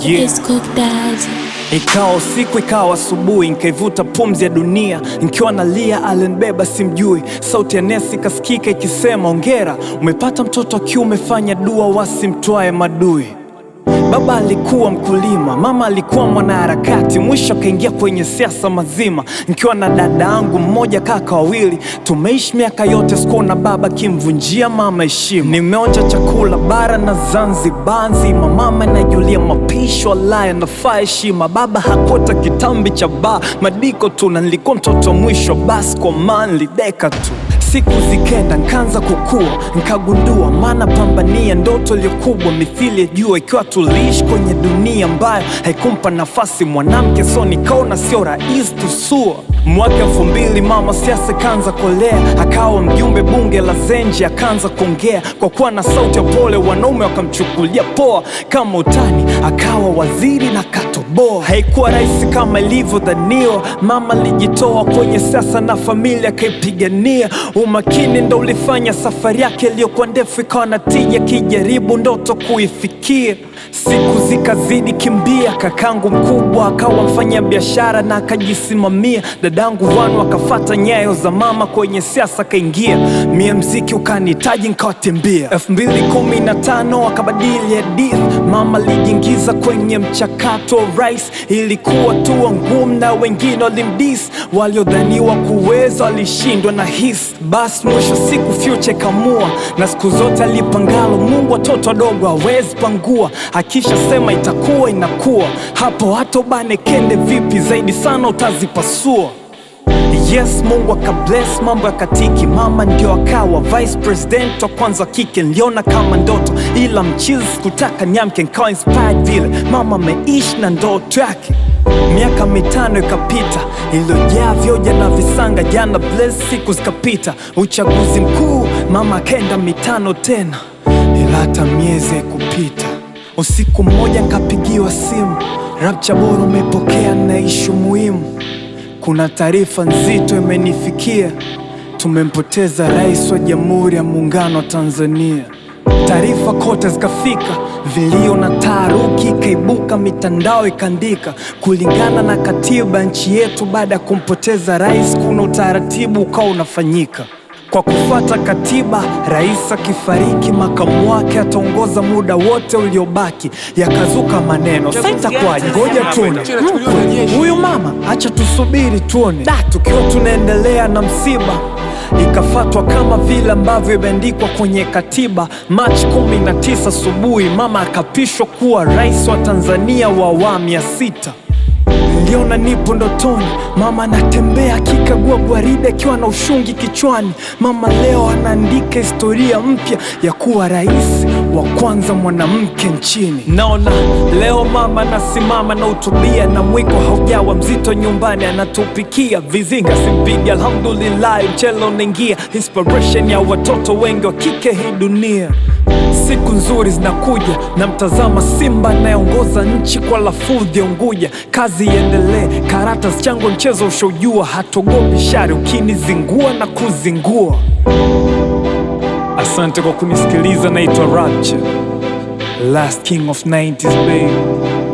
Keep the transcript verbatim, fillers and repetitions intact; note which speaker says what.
Speaker 1: Yeah. Ikawa usiku ikawa asubuhi, nikaivuta pumzi ya dunia, nikiwa nalia alinibeba simjui. Sauti ya nesi kasikika ikisema, ongera umepata mtoto kiume, fanya dua wasimtwae madui. Baba alikuwa mkulima, mama alikuwa mwanaharakati, mwisho kaingia kwenye siasa mazima. Nikiwa na dada yangu mmoja, kaka wawili, tumeishi miaka yote sikuona baba kimvunjia mama heshima. Nimeonja chakula bara na Zanzibar nzima, mama najulia mapishi walaya nafaa heshima. Baba hakuota kitambi cha baa madiko tu, na nilikuwa mtoto mwisho basi kwa maana nilideka tu. Siku zikenda nkaanza kukua, nkagundua maana pambania ndoto iliyokubwa mithili ya jua, ikiwa tuliishi kwenye dunia ambayo haikumpa nafasi mwanamke, so nikaona sio rahisi tusua. Mwaka elfu mbili mama siasa kaanza kolea, akawa mjumbe bunge la Zenji, akaanza kuongea kwa kuwa na sauti ya pole, wanaume wakamchukulia poa kama utani, akawa waziri na katoboa. Haikuwa rahisi kama ilivyodhaniwa, mama alijitoa kwenye siasa na familia akaipigania. Umakini ndo ulifanya safari yake iliyokuwa ndefu ikawa na tija, kijaribu ndoto kuifikia. Siku zikazidi kimbia, kakangu mkubwa akawa mfanya biashara na akajisimamia. Dadangu wanu akafata nyayo za mama kwenye siasa kaingia, mie mziki ukanitaji nkawatimbia. elfu mbili kumi na tano akabadili hadithi, mama alijiingiza kwenye mchakato wa rais. Ilikuwa tu ngumu na wengine walimdisi, waliodhaniwa kuweza walishindwa na hisi. Basi mwisho siku future kamua, na siku zote alipangalo Mungu watoto wadogo hawezi pangua. Akisha sema itakuwa inakuwa, hapo hato bane kende vipi zaidi sana utazipasua. Yes, Mungu akabless mambo ya katiki, mama ndio akawa vice president wa kwanza kike. Niliona kama ndoto ila mchizi kutaka nyamke, nikawa inspired vile mama ameishi na ndoto yake. Miaka mitano ikapita iliyojaa vyoja na visanga, jana bless siku zikapita. Uchaguzi mkuu mama akaenda mitano tena, ila hata miezi kupita. Usiku mmoja nkapigiwa simu, Rapcha bora umepokea na ishu muhimu. Kuna taarifa nzito imenifikia, tumempoteza rais wa Jamhuri ya Muungano wa Tanzania. Taarifa kote zikafika, vilio na taharuki ikaibuka, mitandao ikandika. Kulingana na katiba nchi yetu, baada ya kumpoteza rais kuna utaratibu ukawa unafanyika. Kwa kufuata katiba, rais akifariki makamu wake ataongoza muda wote uliobaki. Yakazuka maneno, sasa itakuwaje? Ngoja tuone. Huyu mama acha tusubiri tuone. Da, tukiwa tunaendelea na msiba, ikafatwa kama vile ambavyo imeandikwa kwenye katiba. Machi kumi na tisa asubuhi mama akapishwa kuwa rais wa Tanzania wa awamu ya sita. Niliona nipo ndotoni, mama anatembea akikagua gwaride akiwa na ushungi kichwani. Mama leo anaandika historia mpya ya kuwa rais wa kwanza mwanamke nchini. Naona leo mama nasimama na utubia, na mwiko haujawa mzito nyumbani anatupikia. Vizinga simpigi alhamdulillah, mchelo unaingia. Inspiration ya watoto wengi wa kike hii dunia. Siku nzuri zinakuja, na mtazama simba anayeongoza nchi kwa lafudhi ya Unguja. Kazi iendelee, karata zichango mchezo ushaujua. Hatogopi shari ukinizingua na kuzingua. Asante kwa kunisikiliza, naitwa Rapcha, last king of nineties baby.